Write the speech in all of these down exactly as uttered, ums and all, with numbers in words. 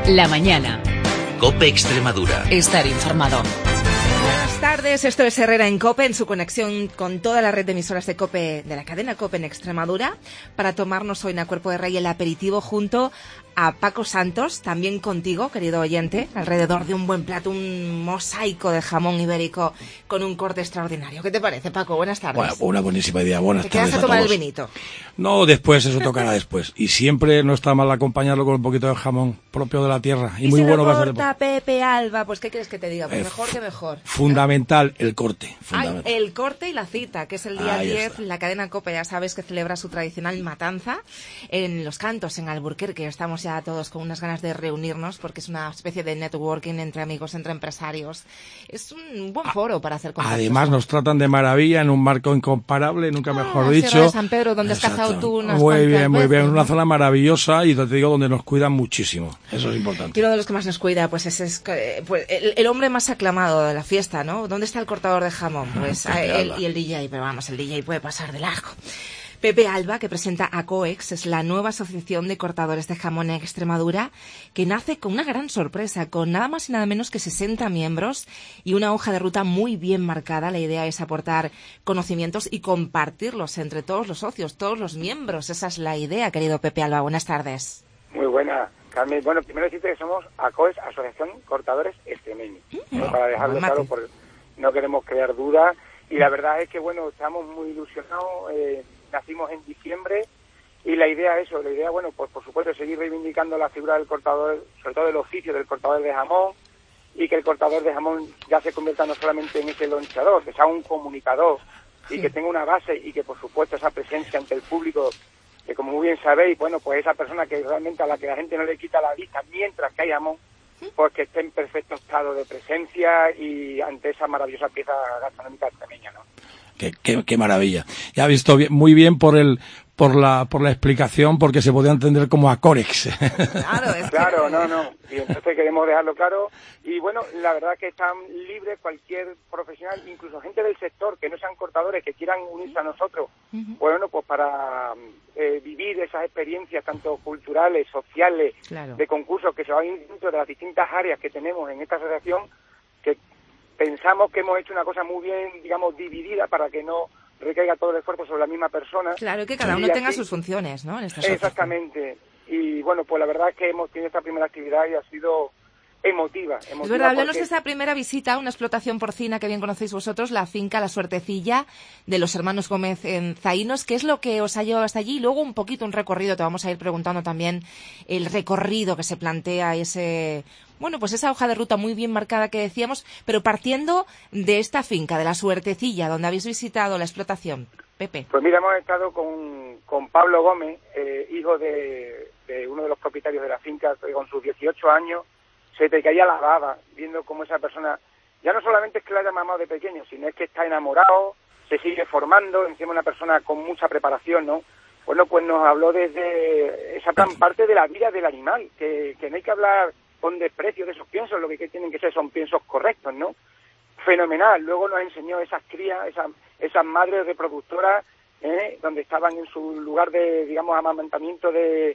La mañana. COPE Extremadura. Estar informado. Buenas tardes, esto es Herrera en COPE, en su conexión con toda la red de emisoras de COPE, de la cadena COPE en Extremadura, para tomarnos hoy en A Cuerpo de Rey el aperitivo junto a Paco Santos, también contigo, querido oyente, alrededor de un buen plato, un mosaico de jamón ibérico con un corte extraordinario. ¿Qué te parece, Paco? Buenas tardes. Bueno, una buenísima idea. Buenas ¿Te tardes quedas a a tomar todos. el vinito? No, después, eso tocará después. Y siempre no está mal acompañarlo con un poquito de jamón propio de la tierra. Y, ¿Y muy si bueno lo va a ser. corta Pepe Alba? Pues, ¿qué quieres que te diga? Pues Eh, mejor que mejor. Fundamental el corte. Ay, Fundamental. el corte y la cita, que es el día Ahí diez, está. la cadena COPE, ya sabes que celebra su tradicional matanza en Los Cantos, en Alburquerque. Estamos ya todos con unas ganas de reunirnos porque es una especie de networking entre amigos, entre empresarios. Es un buen foro para hacer contactos. Además nos tratan de maravilla en un marco incomparable, nunca Ah, mejor Sierra dicho. de San Pedro, donde has Exacto. cazado tú unas Muy cuantas bien, muy bien, veces, una ¿no? zona maravillosa y te digo donde nos cuidan muchísimo. Eso es importante. Y uno de los que más nos cuida, pues es, es eh, pues, el, el hombre más aclamado de la fiesta, ¿no? ¿Dónde está el cortador de jamón? Pues Pepe a él Alba. y el D J, pero vamos, el D J puede pasar de largo. Pepe Alba, que presenta ACOEX, es la nueva asociación de cortadores de jamón en Extremadura, que nace con una gran sorpresa, con nada más y nada menos que sesenta miembros y una hoja de ruta muy bien marcada. La idea es aportar conocimientos y compartirlos entre todos los socios, todos los miembros. Esa es la idea, querido Pepe Alba. Buenas tardes. Muy buena, Carmen. Bueno, primero decirte que somos ACOEX, Asociación Cortadores Extremeños. Mm, ¿no? Para dejarlo buen claro, matiz. porque no queremos crear dudas. Y la verdad es que, bueno, estamos muy ilusionados. Eh, nacimos en diciembre y la idea es eso, la idea, bueno, pues por supuesto seguir reivindicando la figura del cortador, sobre todo el oficio del cortador de jamón, y que el cortador de jamón ya se convierta no solamente en ese lonchador, que sea un comunicador y Sí. que tenga una base y que por supuesto esa presencia ante el público, que como muy bien sabéis, bueno, pues esa persona que realmente a la que la gente no le quita la vista mientras que hay jamón, pues que esté en perfecto estado de presencia y ante esa maravillosa pieza gastronómica extremeña, ¿no? Qué, qué, qué maravilla. Ya ha visto bien, muy bien por el por la por la explicación, porque se podía entender como ACOEX. Claro, es que- Claro, no, no. Y entonces queremos dejarlo claro. Y bueno, la verdad que están libres cualquier profesional, incluso gente del sector que no sean cortadores, que quieran unirse a nosotros. Bueno, pues para eh, vivir esas experiencias tanto culturales, sociales, Claro. de concursos que se van dentro de las distintas áreas que tenemos en esta asociación, que pensamos que hemos hecho una cosa muy bien, digamos, dividida para que no recaiga todo el esfuerzo sobre la misma persona. Claro, que cada Y uno tenga así- sus funciones, ¿no? En esta asociación. Exactamente. Y bueno, pues la verdad es que hemos tenido esta primera actividad y ha sido emotiva. emotiva Es verdad, háblanos porque- de esta primera visita, una explotación porcina que bien conocéis vosotros, la finca La Suertecilla de los hermanos Gómez en Zaínos. ¿Qué es lo que os ha llevado hasta allí? Y luego un poquito un recorrido, te vamos a ir preguntando también el recorrido que se plantea, ese, bueno, pues esa hoja de ruta muy bien marcada que decíamos, pero partiendo de esta finca, de La Suertecilla, donde habéis visitado la explotación. Pepe. Pues mira, hemos estado con, con Pablo Gómez, eh, hijo de, de uno de los propietarios de la finca, que con sus dieciocho años se te caía la baba viendo cómo esa persona, ya no solamente es que la haya mamado de pequeño, sino es que está enamorado, se sigue formando, encima una persona con mucha preparación, ¿no? Bueno, pues nos habló desde esa gran parte de la vida del animal, que, que no hay que hablar con desprecio de esos piensos, lo que tienen que ser son piensos correctos, ¿no? Fenomenal. Luego nos enseñó esas crías, esas, esas madres reproductoras, ¿eh? Donde estaban en su lugar de, digamos, amamantamiento de,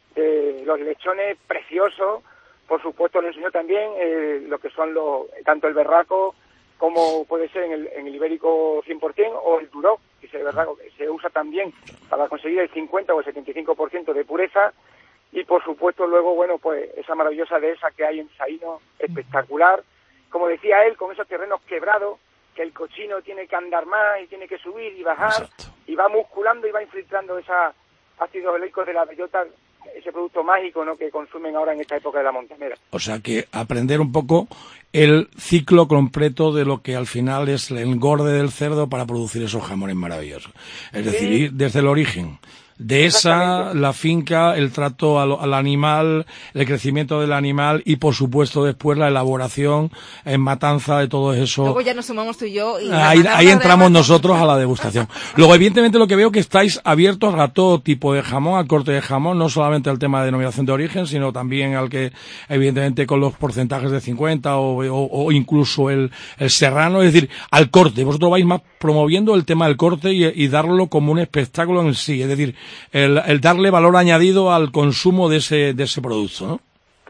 de los lechones preciosos. Por supuesto, nos enseñó también eh, lo que son los, tanto el berraco como puede ser en el, en el ibérico cien por ciento o el duroc, que se, berraco, que se usa también para conseguir el cincuenta o el setenta y cinco por ciento de pureza. Y por supuesto luego, bueno, pues esa maravillosa dehesa que hay en Zaínos, espectacular. Como decía él, con esos terrenos quebrados, que el cochino tiene que andar más y tiene que subir y bajar, Exacto. y va musculando y va infiltrando esos ácidos oleico de la bellota, ese producto mágico, ¿no?, que consumen ahora en esta época de la montanera. O sea que aprender un poco el ciclo completo de lo que al final es el engorde del cerdo para producir esos jamones maravillosos. Es decir, ir desde el origen. De esa, la finca, el trato al, al animal, el crecimiento del animal y, por supuesto, después la elaboración en matanza de todo eso. Luego ya nos sumamos tú y yo. Y Ahí, la ahí matanza entramos de- nosotros a la degustación. Luego, evidentemente, lo que veo que estáis abiertos a todo tipo de jamón, al corte de jamón, no solamente al tema de denominación de origen, sino también al que, evidentemente, con los porcentajes de cincuenta o, o, o incluso el, el serrano, es decir, al corte. Vosotros vais más promoviendo el tema del corte y, y darlo como un espectáculo en sí, es decir, el, el darle valor añadido al consumo de ese, de ese producto, ¿no?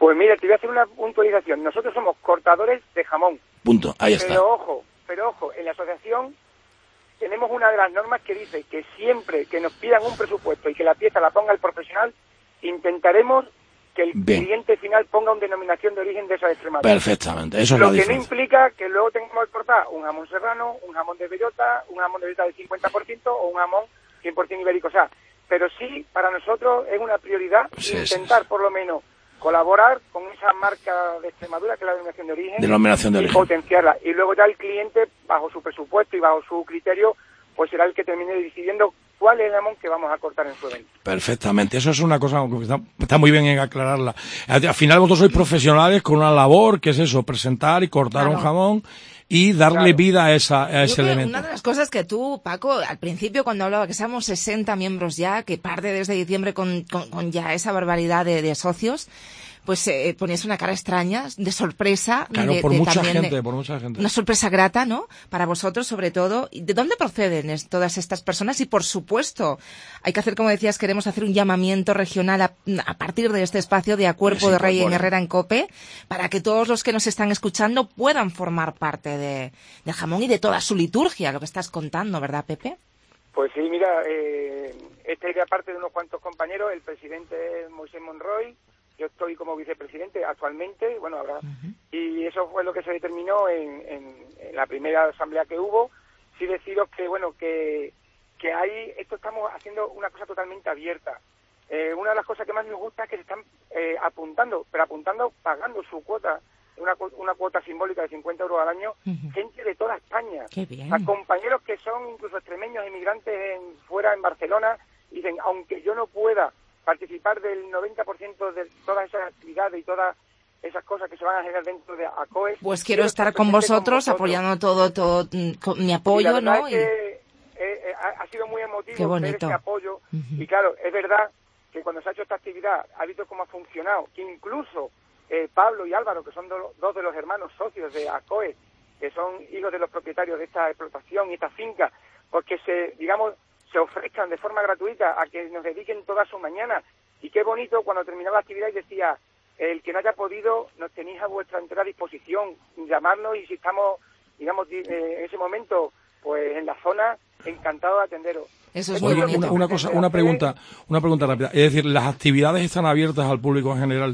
Pues mira, te voy a hacer una puntualización. Nosotros somos cortadores de jamón. Punto, ahí está. Pero ojo, pero ojo, en la asociación tenemos una de las normas que dice que siempre que nos pidan un presupuesto y que la pieza la ponga el profesional, intentaremos que el Bien. cliente final ponga una denominación de origen de esa Extremadura. Perfectamente, eso es Lo la que diferencia. no implica que luego tengamos que cortar un jamón serrano, un jamón de bellota, un jamón de bellota del cincuenta por ciento o un jamón cien por ciento ibérico. O sea, pero sí, para nosotros es una prioridad sí, intentar sí, sí. por lo menos colaborar con esa marca de Extremadura que es la denominación de origen, denominación de y origen. potenciarla. Y luego ya el cliente, bajo su presupuesto y bajo su criterio, pues será el que termine decidiendo cuál es el jamón que vamos a cortar en su evento. Perfectamente, eso es una cosa que está, está muy bien en aclararla. Al final vosotros sois profesionales con una labor que es eso, presentar y cortar claro. un jamón y darle claro. vida a, esa, a ese elemento. Una de las cosas que tú, Paco, al principio cuando hablaba que seamos sesenta miembros ya, que parte desde diciembre con, con, con ya esa barbaridad de, de socios, pues eh, ponías una cara extraña, de sorpresa. Claro, de, por de, mucha también gente, de, por mucha gente. Una sorpresa grata, ¿no? Para vosotros, sobre todo. ¿De dónde proceden es, todas estas personas? Y, por supuesto, hay que hacer, como decías, queremos hacer un llamamiento regional a, a partir de este espacio de A Cuerpo sí, de Rey en Herrera en COPE, para que todos los que nos están escuchando puedan formar parte de, del jamón y de toda su liturgia, lo que estás contando, ¿verdad, Pepe? Pues sí, mira, eh, esta idea parte de unos cuantos compañeros, el presidente Moisés Monroy, yo estoy como vicepresidente actualmente, bueno, habrá, uh-huh. y eso fue lo que se determinó en, en, en la primera asamblea que hubo. Sí deciros que, bueno, que, que ahí esto estamos haciendo una cosa totalmente abierta. Eh, una de las cosas que más nos gusta es que se están eh, apuntando, pero apuntando pagando su cuota, una, una cuota simbólica de cincuenta euros al año, uh-huh. gente de toda España. Qué bien. A compañeros que son incluso extremeños, emigrantes en, fuera en Barcelona, dicen, aunque yo no pueda participar del noventa por ciento de todas esas actividades y todas esas cosas que se van a generar dentro de ACOEX. Pues quiero estar con vosotros, con vosotros, apoyando todo, todo con mi apoyo, y la ¿no? Es que, eh, eh, ha, ha sido muy emotivo ver este apoyo. Uh-huh. Y claro, es verdad que cuando se ha hecho esta actividad, ha visto cómo ha funcionado, que incluso eh, Pablo y Álvaro, que son do, dos de los hermanos socios de ACOEX, que son hijos de los propietarios de esta explotación y esta finca, porque se, digamos, se ofrezcan de forma gratuita a que nos dediquen toda su mañana. Y qué bonito cuando terminaba la actividad y decía, el que no haya podido, nos tenéis a vuestra entera disposición, llamarnos y si estamos, digamos, en ese momento, pues en la zona, encantado de atenderos. Eso es Oye, muy bonito. Una, una cosa, una pregunta, una pregunta rápida. Es decir, ¿las actividades están abiertas al público en general?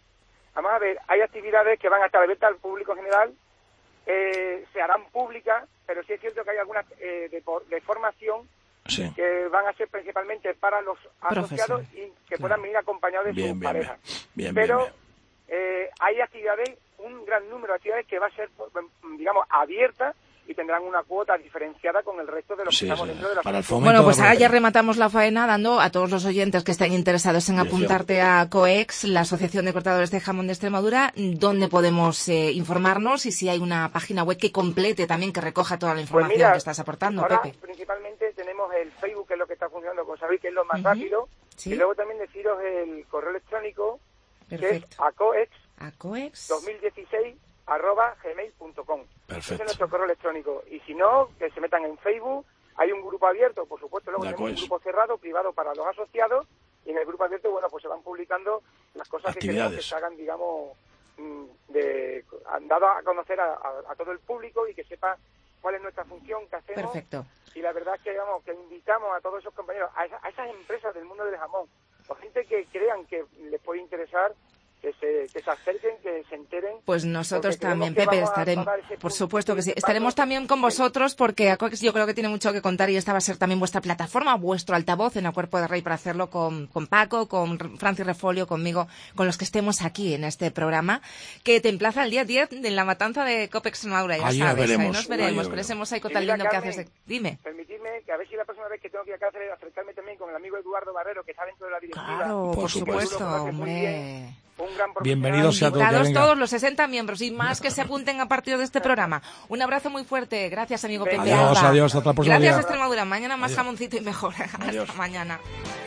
Vamos a ver, hay actividades que van a estar abiertas al público en general, eh, se harán públicas, pero sí es cierto que hay algunas eh, de, de formación sí. que van a ser principalmente para los asociados y que claro. puedan venir acompañados de bien, sus bien, parejas. Bien, bien, pero bien, bien. Eh, hay actividades, un gran número de actividades que va a ser, digamos, abiertas y tendrán una cuota diferenciada con el resto de los sí, que estamos sí. dentro de la Para el Bueno, pues ahora ya rematamos la faena dando a todos los oyentes que estén interesados en apuntarte a COEX, la Asociación de Cortadores de Jamón de Extremadura, donde podemos eh, informarnos y si hay una página web que complete también, que recoja toda la información pues mira, que estás aportando, ahora, Pepe. Principalmente tenemos el Facebook, que es lo que está funcionando, como sabéis, que es lo más uh-huh. rápido, ¿sí? Y luego también deciros el correo electrónico, Perfecto. que es acoex, acoex. dos mil dieciséis arroba gmail punto com. Perfecto. Ese es nuestro correo electrónico. Y si no, que se metan en Facebook. Hay un grupo abierto, por supuesto, luego tenemos un grupo cerrado, privado para los asociados. Y en el grupo abierto, bueno, pues se van publicando las cosas que queremos que se hagan, digamos, de, dado a conocer a, a, a todo el público y que sepa cuál es nuestra función, qué hacemos. Perfecto. Y la verdad es que, digamos, que invitamos a todos esos compañeros, a, esa, a esas empresas del mundo del jamón, o gente que crean que les puede interesar, que se, que se acerquen, que se enteren. Pues nosotros también, Pepe, estaremos, por supuesto que sí, estaremos también con vosotros porque ACOEX yo creo que tiene mucho que contar y esta va a ser también vuestra plataforma, vuestro altavoz en A Cuerpo de Rey para hacerlo con, con Paco, con Francis Refolio, conmigo, con los que estemos aquí en este programa, que te emplaza el día diez en la matanza de COPE Extremadura, ya ahí sabes, nos veremos, ahí nos veremos, ahí con ese mosaico y tan mira, lindo Carmen, que haces. De... Dime. Permitidme que a ver si la próxima vez que tengo que ir a Cáceres acercarme también con el amigo Eduardo Barrero, que está dentro de la directiva. Claro, por, por supuesto, supuesto hombre. Un gran Bienvenidos a todos, todos los sesenta miembros y más que se apunten a partir de este programa. Un abrazo muy fuerte. Gracias, amigo Pepe Adiós, Alba. adiós, hasta la próxima. Gracias, día. Extremadura. Mañana más adiós. jamoncito y mejor. Adiós. Hasta mañana.